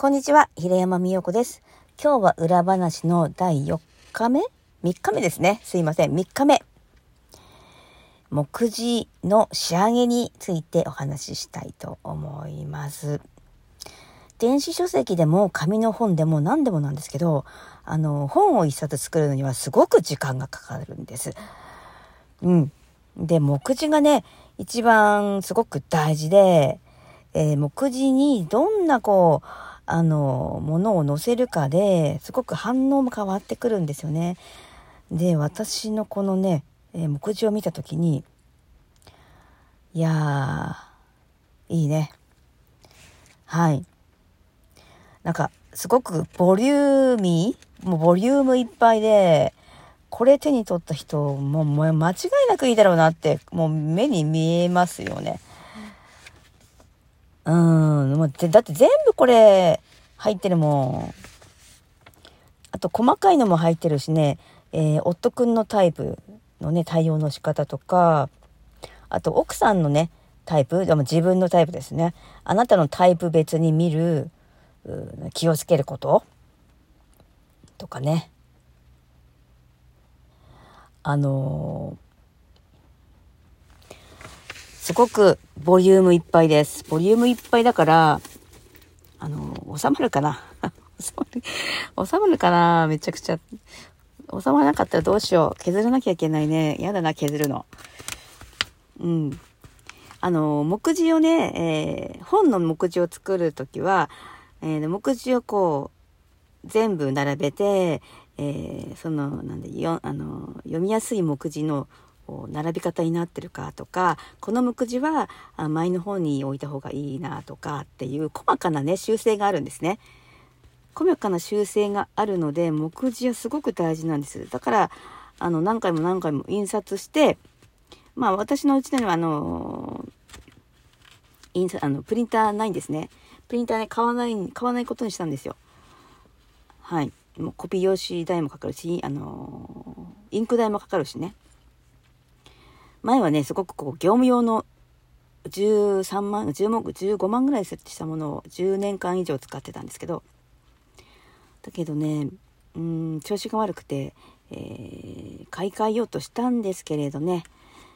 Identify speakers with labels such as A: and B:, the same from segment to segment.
A: こんにちは、平山美代子です。今日は裏話の第4日目 ?3 日目ですね。すいません、3日目。目次の仕上げについてお話ししたいと思います。電子書籍でも紙の本でも何でもなんですけど、本を一冊作るのにはすごく時間がかかるんです。で、目次がね、一番すごく大事で、目次にどんなものを載せるかですごく反応も変わってくるんですよね。で、私のこのね、目次を見たときに、いやー、いいね。はい。なんか、すごくボリュームいっぱいで、これ手に取った人、もう間違いなくいいだろうなって、もう目に見えますよね。もうだって全部これ入ってるもん。あと細かいのも入ってるしね、夫くんのタイプのね、対応の仕方とか、あと奥さんのね、タイプ、でも自分のタイプですね。あなたのタイプ別に見る、気をつけることとかね。すごくボリュームいっぱいです。ボリュームいっぱいだから、収まるかな収まるかな、めちゃくちゃ。収まらなかったらどうしよう。削らなきゃいけないね。やだな、削るの。目次をね、本の目次を作るときは、目次をこう、全部並べて、読みやすい目次の並び方になってるかとか、この目次は前の方に置いた方がいいなとかっていう細かなね、修正があるんですね。細かな修正があるので、目次はすごく大事なんです。だから、何回も印刷して、私のうちではプリンターないんですね。プリンターね、買わないことにしたんですよ。はい。もうコピー用紙代もかかるし、インク代もかかるしね。前はね、すごく業務用の13万、15万ぐらい設置したものを10年間以上使ってたんですけど、だけどね、調子が悪くて、買い替えようとしたんですけれどね、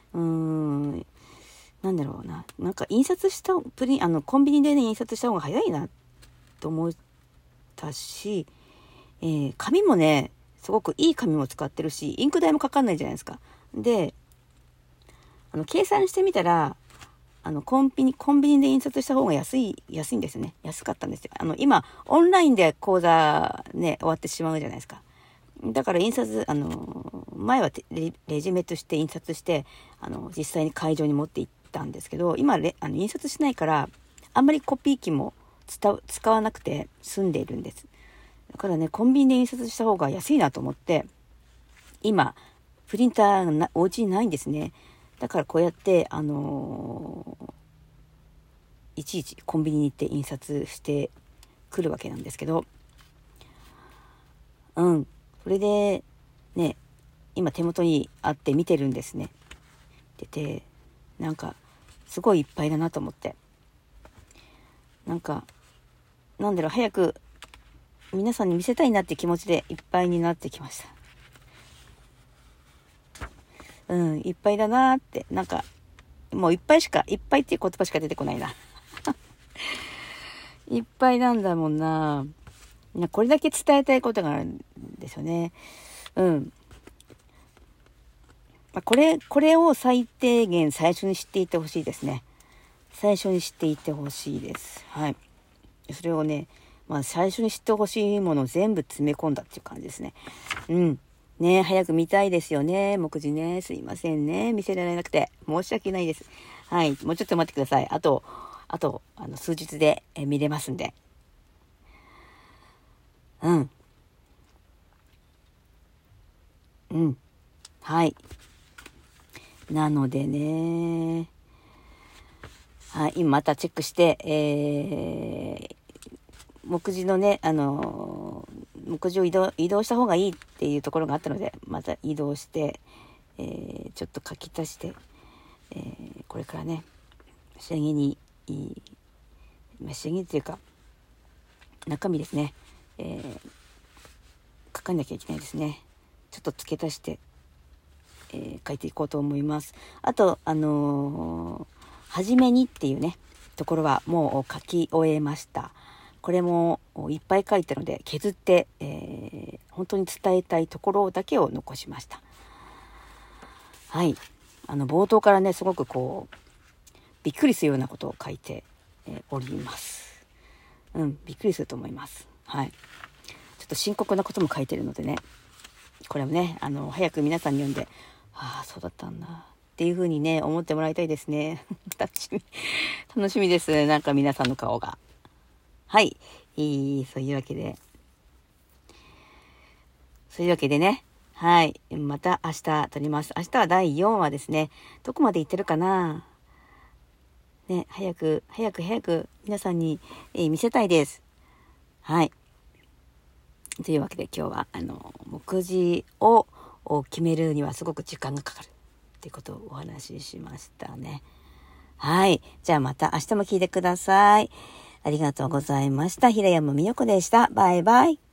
A: なんだろうな、なんか印刷したコンビニでね、印刷した方が早いなと思ったし、紙もね、すごくいい紙も使ってるし、インク代もかかんないじゃないですか。で、計算してみたら、コンビニで印刷した方が安いんですよね。安かったんですよ。今、オンラインで講座ね、終わってしまうじゃないですか。だから印刷、前はレジメとして印刷して、実際に会場に持って行ったんですけど、今、印刷しないから、あんまりコピー機も使わなくて済んでいるんです。だからね、コンビニで印刷した方が安いなと思って、今、プリンターがお家にないんですね。だからこうやって、いちいちコンビニに行って印刷してくるわけなんですけど、それで、ね、今手元にあって見てるんですね。なんか、すごいいっぱいだなと思って。早く皆さんに見せたいなって気持ちでいっぱいになってきました。いっぱいだなーって、もういっぱいっていう言葉しか出てこないな。いっぱいなんだもんな。これだけ伝えたいことがあるんですよね。これを最低限最初に知っていてほしいですね。最初に知っていてほしいです。はい。それをね、最初に知ってほしいものを全部詰め込んだっていう感じですね。ね、早く見たいですよね。目次ね。すいませんね。見せられなくて。申し訳ないです。はい。もうちょっと待ってください。あと、数日で見れますんで。はい。なのでね。はい。今またチェックして、目次のね、目次を移動した方がいいっていうところがあったので、また移動して、ちょっと書き足して、これからね、仕上げにっていうか、 中身ですね、書かなきゃいけないですね。ちょっと付け足して、書いていこうと思います。あとはじめにっていうねところはもう書き終えました。これもいっぱい書いたので削って、本当に伝えたいところだけを残しました。はい、冒頭からねすごくびっくりするようなことを書いて、おります。びっくりすると思います。はい、ちょっと深刻なことも書いてるのでね、これもね早く皆さんに読んで、ああそうだったんだっていう風にね思ってもらいたいですね。楽しみです。なんか皆さんの顔が。はい、そういうわけでね、はい、また明日撮ります。明日は第4話ですね。どこまで行ってるかなね、早く皆さんに、見せたいです。はい、というわけで今日は目次を決めるにはすごく時間がかかるっていうことをお話ししましたね。はい、じゃあまた明日も聞いてください。ありがとうございました。平山美代子でした。バイバイ。